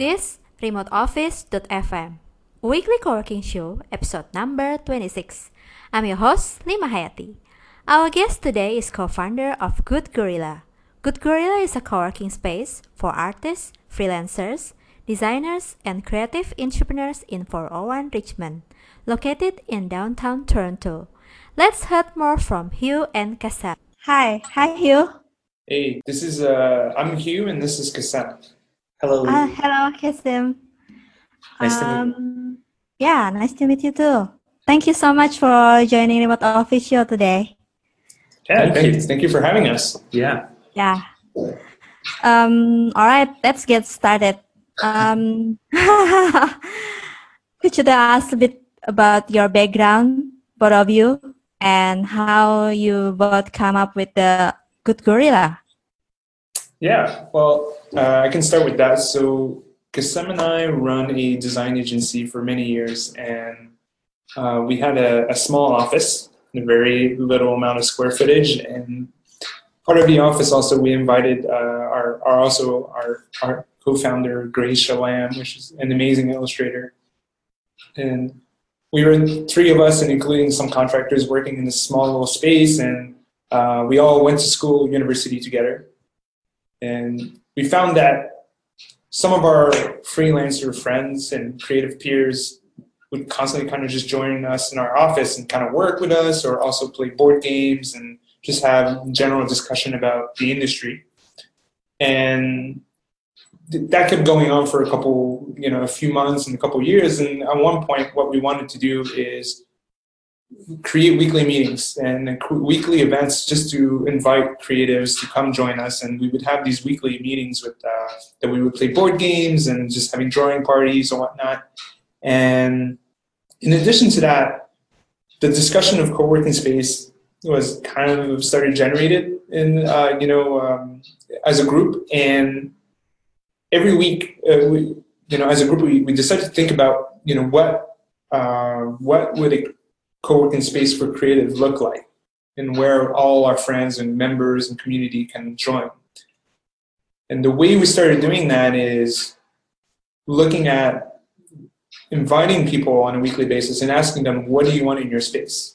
is remoteoffice.fm, a weekly co-working show, episode number 26. I'm your host, Lima Hayati. Our guest today is co-founder of Good Gorilla. Good Gorilla is a co-working space for artists, freelancers, designers, and creative entrepreneurs in 401 Richmond, located in downtown Toronto. Let's hear more from Hugh and Kassam. Hi Hugh. Hey, I'm Hugh and this is Kassam. Hello, Lee. Hello, Kasim. Nice to meet you. Yeah, nice to meet you too. Thank you so much for joining Remote Office Show today. Yeah, thank you for having us. Yeah. Yeah. All right, let's get started. Could you tell us a bit about your background, both of you, and how you both come up with the Good Gorilla? Yeah, well, I can start with that. So Kassam and I run a design agency for many years, and we had a small office, a very little amount of square footage, and part of the office also we invited our co-founder Grace Shalam, which is an amazing illustrator, and we were three of us, and including some contractors working in this small little space, and we all went to university together. And we found that some of our freelancer friends and creative peers would constantly kind of just join us in our office and kind of work with us, or also play board games and just have general discussion about the industry. And that kept going on for a few months and a couple years. And at one point, what we wanted to do is create weekly meetings and weekly events just to invite creatives to come join us. And we would have these weekly meetings with that we would play board games and just having drawing parties and whatnot. And in addition to that, the discussion of co-working space was kind of started generated in as a group. And every week, as a group, we decided to think about what would a co-working space for creative look like, and where all our friends and members and community can join. And the way we started doing that is looking at inviting people on a weekly basis and asking them, what do you want in your space?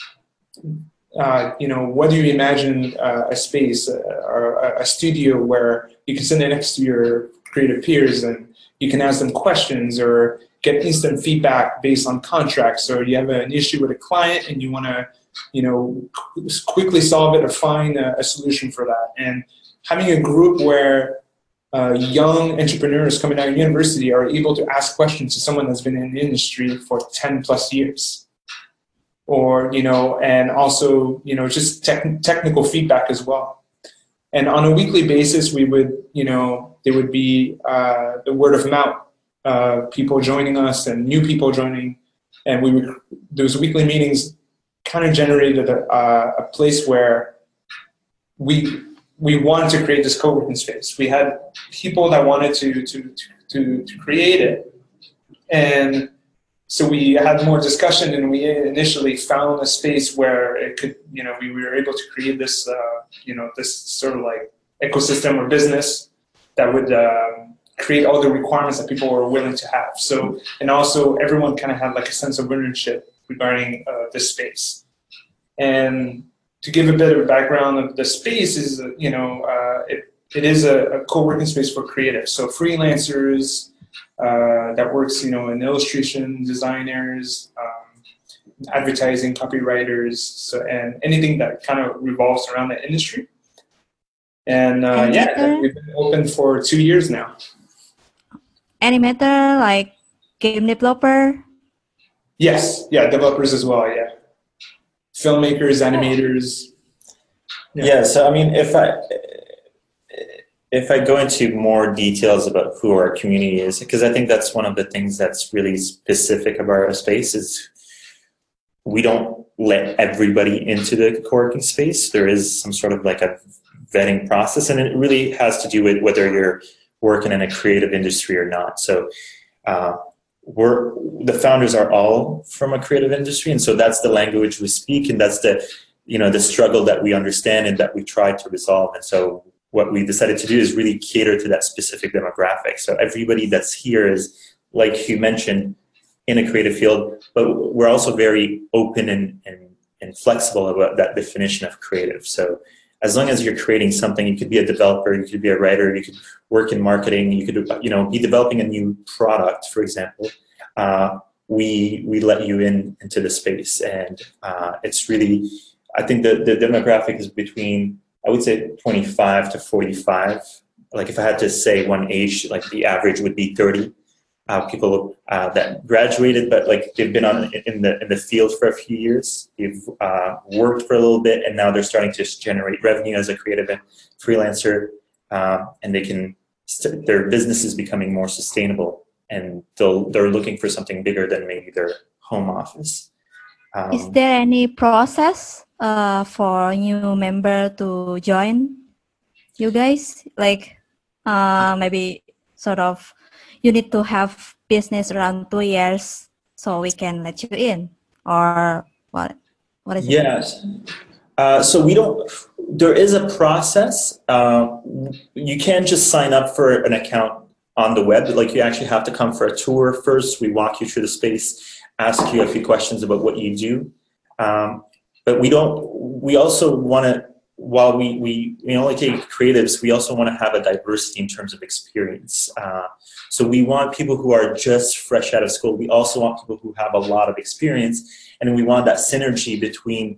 What do you imagine a space or a studio where you can sit next to your creative peers and you can ask them questions or get instant feedback based on contracts, or you have an issue with a client and you want to, quickly solve it or find a solution for that. And having a group where young entrepreneurs coming out of university are able to ask questions to someone that's been in the industry for 10 plus years, or, and also, just technical feedback as well. And on a weekly basis, we would, there would be the word of mouth. People joining us and new people joining, and those weekly meetings kind of generated a place where we wanted to create this co-working space. We had people that wanted to create it, and so we had more discussion, and we initially found a space where it could, we were able to create this, this sort of like ecosystem or business that would create all the requirements that people were willing to have. So, and also everyone kind of had like a sense of ownership regarding this space. And to give a bit of a background of the space is, it is a co-working space for creatives. So freelancers that works, in illustration, designers, advertising, copywriters, and anything that kind of revolves around the industry. And we've been open for 2 years now. Animator, like game developer? Yes, developers as well, yeah. Filmmakers, animators. Yeah, so I mean, if I go into more details about who our community is, because I think that's one of the things that's really specific about our space is we don't let everybody into the co-working space. There is some sort of like a vetting process, and it really has to do with whether you're working in a creative industry or not. So the founders are all from a creative industry, and so that's the language we speak, and that's the the struggle that we understand and that we try to resolve. And so what we decided to do is really cater to that specific demographic. So everybody that's here is, like you mentioned, in a creative field, but we're also very open and flexible about that definition of creative. So as long as you're creating something, you could be a developer, you could be a writer, you could work in marketing, you could be developing a new product, for example. We let you into the space, and it's really, I think the demographic is between, I would say, 25 to 45. Like if I had to say one age, like the average would be 30. People that graduated, but like they've been in the field for a few years. They've worked for a little bit, and now they're starting to generate revenue as a creative freelancer, and they can. Their business is becoming more sustainable, and they're looking for something bigger than maybe their home office. Is there any process for new member to join you guys? Like maybe sort of you need to have business around 2 years so we can let you in, or what is it? Yes. So we don't. There is a process. You can't just sign up for an account on the web. Like you actually have to come for a tour first. We walk you through the space, ask you a few questions about what you do. But we don't. We also want to. While we only take creatives, we also want to have a diversity in terms of experience. So we want people who are just fresh out of school. We also want people who have a lot of experience, and we want that synergy between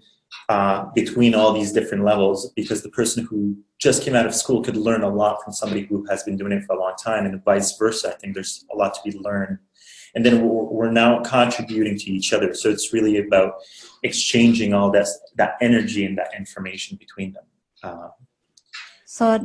all these different levels, because the person who just came out of school could learn a lot from somebody who has been doing it for a long time, and vice versa. I think there's a lot to be learned. And then we're now contributing to each other. So it's really about exchanging all that energy and that information between them. So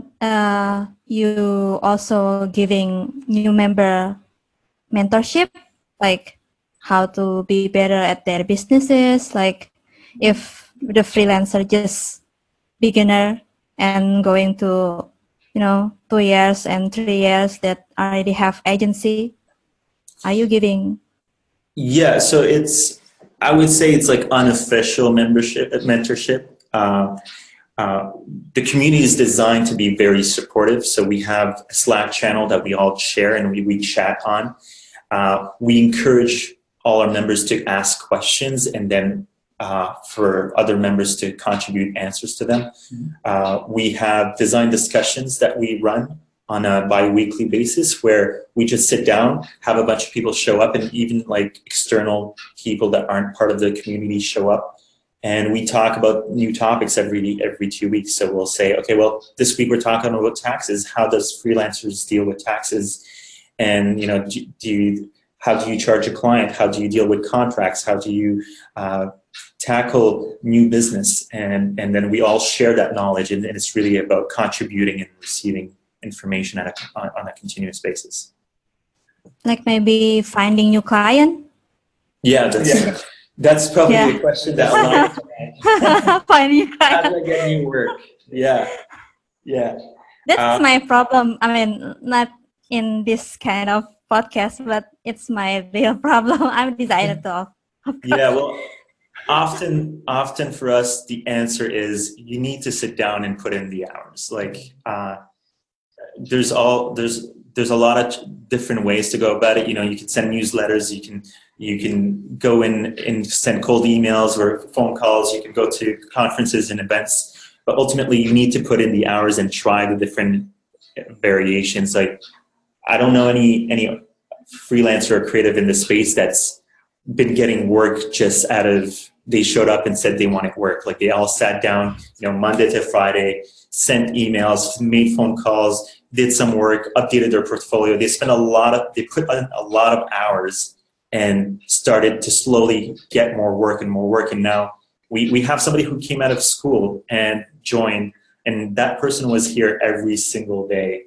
you also giving new member mentorship, like how to be better at their businesses, like if the freelancer just beginner and going to 2 years and 3 years that already have agency, are you giving? Yeah, so I would say it's like unofficial mentorship. The community is designed to be very supportive. So we have a Slack channel that we all share and we chat on. We encourage all our members to ask questions, and then for other members to contribute answers to them. We have design discussions that we run on a bi-weekly basis, where we just sit down, have a bunch of people show up, and even like external people that aren't part of the community show up. And we talk about new topics every 2 weeks. So we'll say, okay, well, this week we're talking about taxes. How does freelancers deal with taxes? And how do you charge a client? How do you deal with contracts? How do you tackle new business? And then we all share that knowledge, and it's really about contributing and receiving information on a continuous basis. Like maybe finding new client? Yeah, that's probably a question that a lot of finding new client. How do I get new work? Yeah. That's my problem. I mean, not in this kind of podcast, but it's my real problem. I'm a designer too. Yeah, well, often for us, the answer is you need to sit down and put in the hours. Like, there's a lot of different ways to go about it. You can send newsletters, you can go in and send cold emails or phone calls, you can go to conferences and events, but ultimately you need to put in the hours and try the different variations. Like, I don't know any freelancer or creative in the space that's been getting work just out of, they showed up and said they wanted work. Like, they all sat down, Monday to Friday, sent emails, made phone calls, did some work, updated their portfolio. They put in a lot of hours and started to slowly get more work. And now we have somebody who came out of school and joined, and that person was here every single day.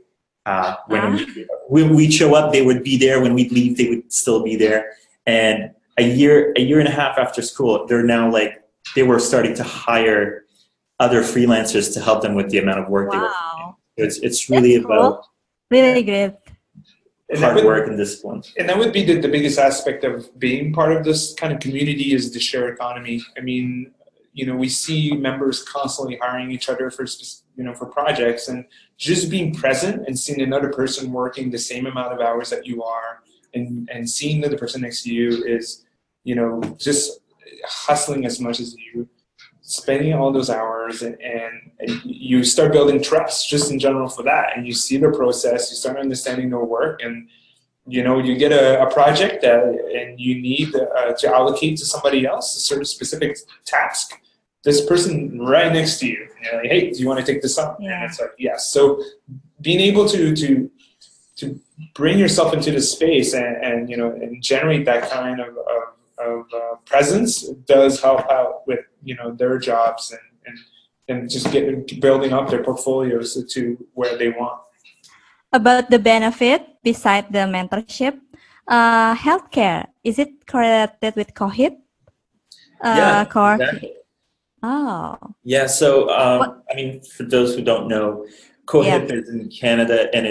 When we'd show up, they would be there. When we'd leave, they would still be there. And a year and a half after school, they're now they were starting to hire other freelancers to help them with the amount of work they were doing. It's really about really good hard work and discipline. And that would be the biggest aspect of being part of this kind of community, is the share economy. I mean, we see members constantly hiring each other for for projects, and just being present and seeing another person working the same amount of hours that you are, and seeing that the person next to you is just hustling as much as you, spending all those hours, and you start building trust just in general for that, and you see the process, you start understanding their work, and you get a project and you need to allocate to somebody else a certain specific task. This person right next to you, like, hey, do you want to take this up? Yeah. And it's like, yes. So being able to bring yourself into the space and generate that kind of presence does help out with their jobs and just building up their portfolios to where they want. About the benefit beside the mentorship, healthcare, is it correlated with COVID? Yeah, co-working? exactly. Oh. Yeah, so for those who don't know, COHIP is in Canada, and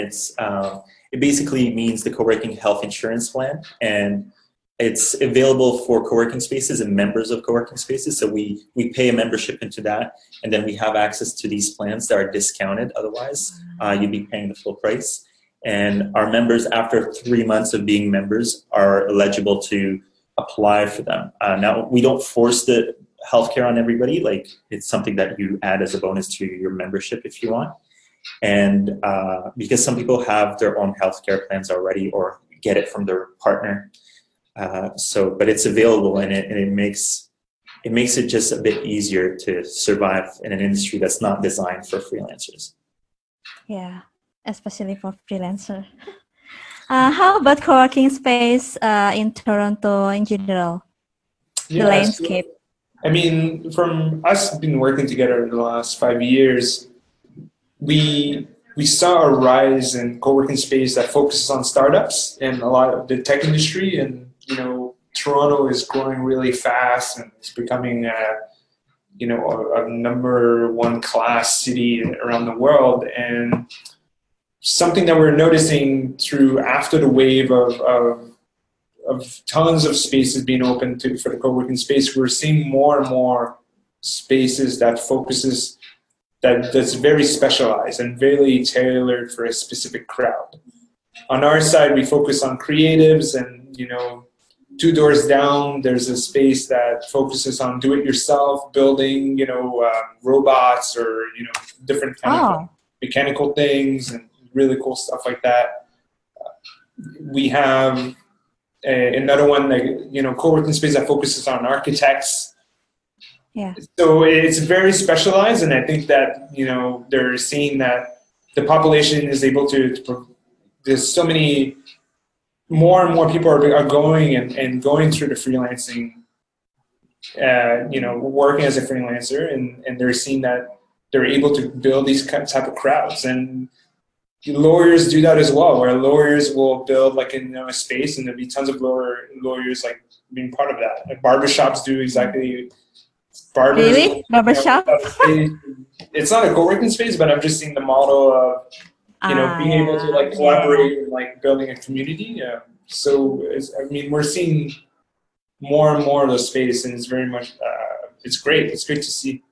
it basically means the co-working health insurance plan, and it's available for co-working spaces and members of co-working spaces. So we pay a membership into that, and then we have access to these plans that are discounted. Otherwise, you'd be paying the full price. And our members, after 3 months of being members, are eligible to apply for them. Now, we don't force the healthcare on everybody. Like, it's something that you add as a bonus to your membership if you want. And because some people have their own healthcare plans already or get it from their partner. But it's available, and it makes it just a bit easier to survive in an industry that's not designed for freelancers. Yeah, especially for freelancer. How about co-working space in Toronto in general? The landscape. So, from us being working together the last 5 years, we saw a rise in co-working space that focuses on startups and a lot of the tech industry, and Toronto is growing really fast, and it's becoming a number one class city around the world. And something that we're noticing after the wave of tons of spaces being open for the co-working space, we're seeing more and more spaces that's very specialized and very tailored for a specific crowd. On our side, we focus on creatives, and 2 doors down, there's a space that focuses on do-it-yourself, building, robots or different kind of mechanical things and really cool stuff like that. We have another one, co-working space that focuses on architects. Yeah. So it's very specialized, and I think that they're seeing that the population is able to there's so many more and more people are going and going through the freelancing, working as a freelancer, and they're seeing that they're able to build these type of crowds. And lawyers do that as well, where lawyers will build a space, and there'll be tons of lawyers being part of that. Like barbershops do exactly. Barbers, really? Barbershop? It's not a co-working space, but I've just seen the model of being able to collaborate and building a community. So we're seeing more and more of those space, and it's very much it's great. It's great to see.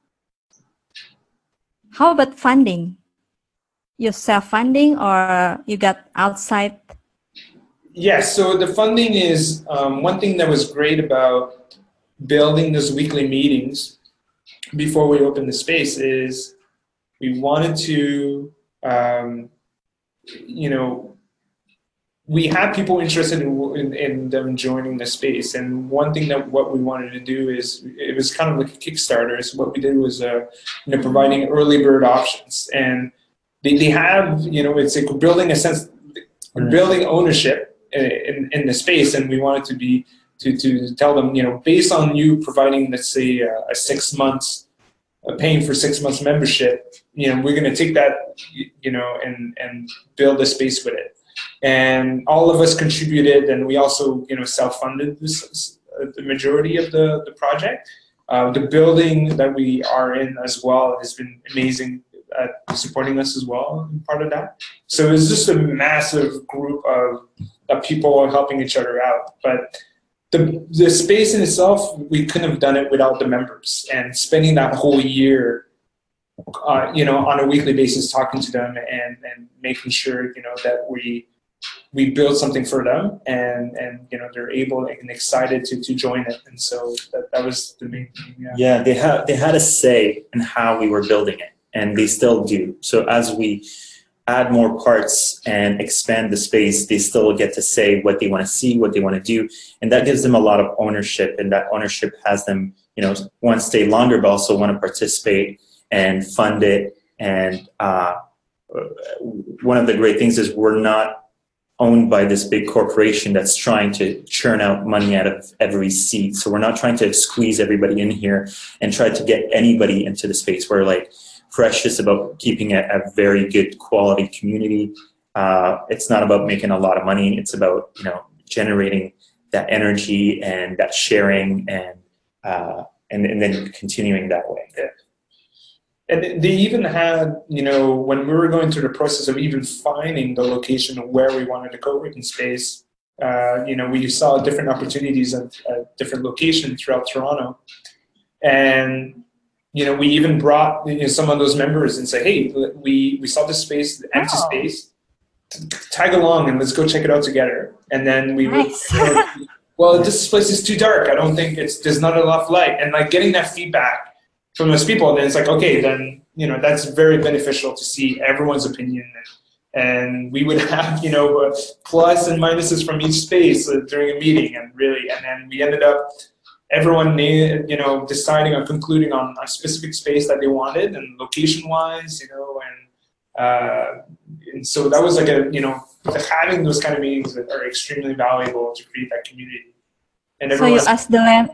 How about funding? You self-funding or you got outside? Yes. So the funding is one thing that was great about building those weekly meetings before we opened the space is we wanted to. We had people interested in them joining the space, and one thing what we wanted to do is it was kind of like a Kickstarter. So what we did was providing early bird options, and they have it's like building a sense, building ownership in the space, and we wanted to be to tell them based on you providing, let's say, a 6 months. Paying for 6 months membership, we're going to take that, and build a space with it. And all of us contributed, and we also, self-funded the majority of the project. The building that we are in as well has been amazing at supporting us as well, part of that. So it's just a massive group of people helping each other out. But the space in itself, we couldn't have done it without the members, and spending that whole year, on a weekly basis, talking to them and making sure, that we build something for them, and they're able and excited to join it. And so that was the main thing. Yeah, they had a say in how we were building it, and they still do. So as we add more parts and expand the space, they still get to say what they want to see, what they want to do, and that gives them a lot of ownership, and that ownership has them, want to stay longer, but also want to participate and fund it. And one of the great things is we're not owned by this big corporation that's trying to churn out money out of every seat. So we're not trying to squeeze everybody in here and try to get anybody into the space. We're like precious about keeping it a very good quality community. It's not about making a lot of money. It's about, generating that energy and that sharing and then continuing that way. Yeah. And they even had, when we were going through the process of even finding the location of where we wanted a co-working space, we saw different opportunities at different locations throughout Toronto. And, we even brought some of those members and said, hey, we saw this space, the empty space, tag along and let's go check it out together. And then we Nice. well, this place is too dark. I don't think there's not enough light. And like getting that feedback from those people, then it's like, okay, then, that's very beneficial to see everyone's opinion. And we would have, plus and minuses from each space during a meeting, and then we ended up, everyone, deciding on concluding on a specific space that they wanted and location-wise, and so that was like having those kind of meetings that are extremely valuable to create that community. And so you asked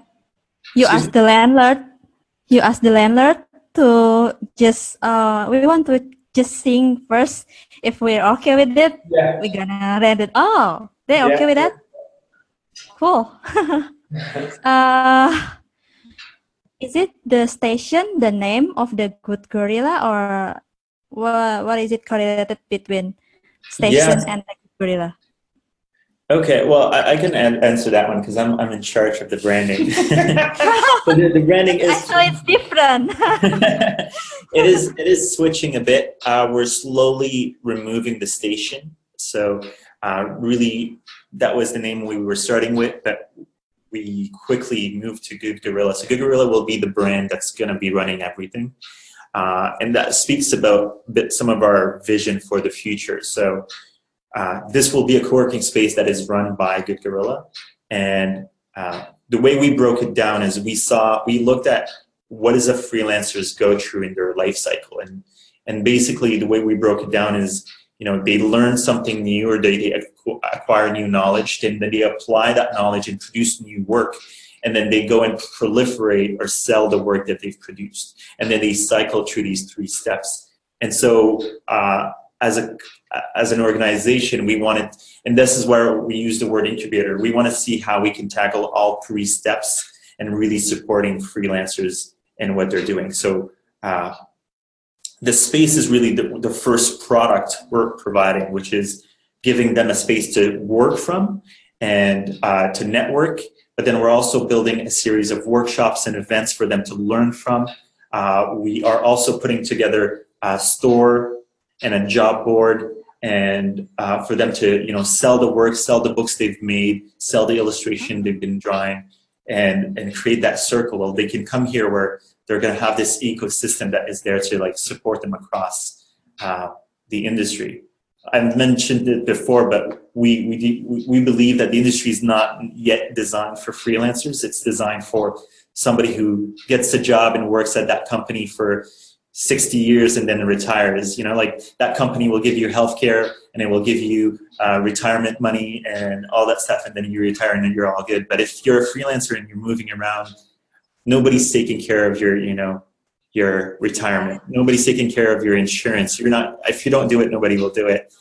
the landlord to just we want to just sing first. If we're okay with it, yeah, we're gonna rent it. Oh, they're okay with that? Cool. Is it the station, the name of the Good Gorilla, or what is it correlated between station and the Good Gorilla? Okay, well, I can answer that one because I'm in charge of the branding. So the branding is Actually, it's different. it is switching a bit. We're slowly removing the station. So really, that was the name we were starting with, but we quickly moved to Good Gorilla. So Good Gorilla will be the brand that's going to be running everything, and that speaks about some of our vision for the future. So. This will be a co-working space that is run by Good Gorilla, and the way we broke it down is we looked at what does a freelancers go through in their life cycle, and basically the way we broke it down is they learn something new or they acquire new knowledge, and then they apply that knowledge and produce new work, and then they go and proliferate or sell the work that they've produced, and then they cycle through these 3 steps. And so as an organization, we wanted, and this is where we use the word incubator, we want to see how we can tackle all 3 steps and really supporting freelancers and what they're doing. So the space is really the first product we're providing, which is giving them a space to work from and to network. But then we're also building a series of workshops and events for them to learn from. We are also putting together a store and a job board, and for them to sell the work, sell the books they've made, sell the illustration they've been drawing, and create that circle. Well, they can come here where they're going to have this ecosystem that is there to support them across the industry. I've mentioned it before, but we believe that the industry is not yet designed for freelancers. It's designed for somebody who gets a job and works at that company for 60 years and then retires. That company will give you healthcare and it will give you retirement money and all that stuff, and then you retire and then you're all good. But if you're a freelancer and you're moving around, nobody's taking care of your retirement. Nobody's taking care of your insurance. If you don't do it, nobody will do it.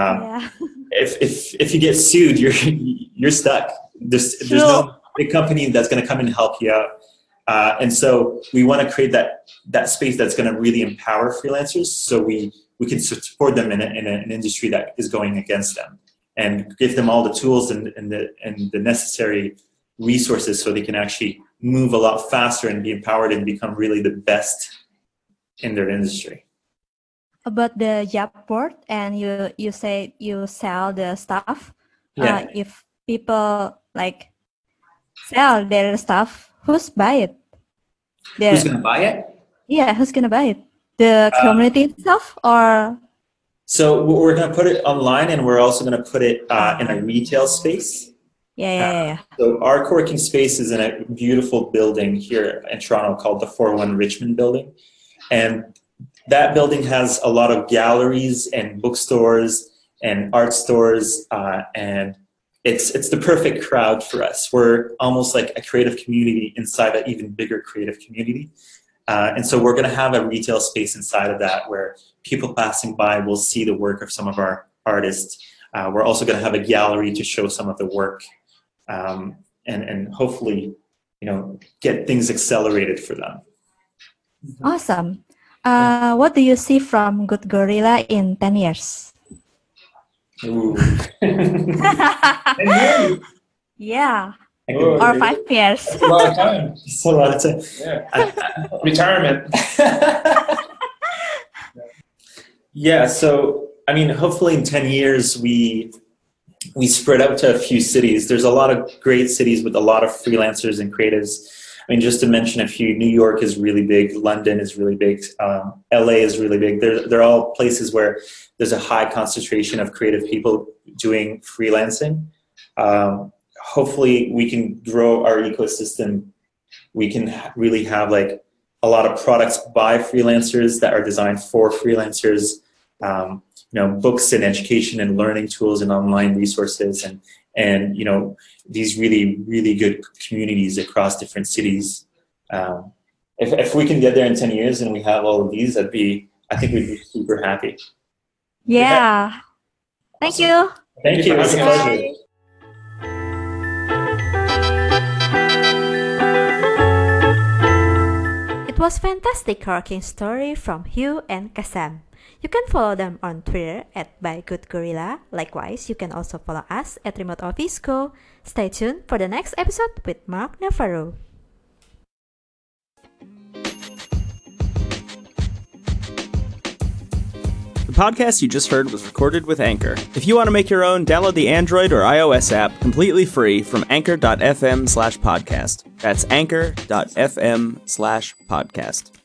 If you get sued, you're stuck. There's no big company that's going to come and help you out. And so we want to create that space that's going to really empower freelancers, so we can support them in an industry that is going against them, and give them all the tools and the necessary resources so they can actually move a lot faster and be empowered and become really the best in their industry. About the job board, and you say you sell the stuff. Yeah. If people like sell their stuff, who's buy it? Who's going to buy it? Yeah, who's gonna buy it? The community itself, or? So we're going to put it online, and we're also going to put it in a retail space. Yeah. So our co-working space is in a beautiful building here in Toronto called the 401 Richmond Building. And that building has a lot of galleries and bookstores and art stores, and it's the perfect crowd for us. We're almost like a creative community inside an even bigger creative community. And so we're going to have a retail space inside of that where people passing by will see the work of some of our artists. We're also going to have a gallery to show some of the work, and hopefully, get things accelerated for them. Awesome. What do you see from Good Gorilla in 10 years? Ooh. Yeah. Oh, Or 5 years. That's a lot of time. It's a lot of time. Yeah. Retirement. Yeah, so I mean, hopefully in 10 years we spread out to a few cities. There's a lot of great cities with a lot of freelancers and creatives. I mean, just to mention a few, New York is really big, London is really big, LA is really big. They're all places where there's a high concentration of creative people doing freelancing. Hopefully we can grow our ecosystem. We can really have like a lot of products by freelancers that are designed for freelancers, books and education and learning tools and online resources and these really, really good communities across different cities. If we can get there in 10 years and we have all of these, I think we'd be super happy. Yeah. Thank you. Thank you. It was a pleasure. It was fantastic co-working story from Hugh and Kassem. You can follow them on Twitter at @ByGoodGorilla. Likewise, you can also follow us at Remote Office Co. Stay tuned for the next episode with Mark Navarro. The podcast you just heard was recorded with Anchor. If you want to make your own, download the Android or iOS app completely free from anchor.fm/podcast. That's anchor.fm/podcast.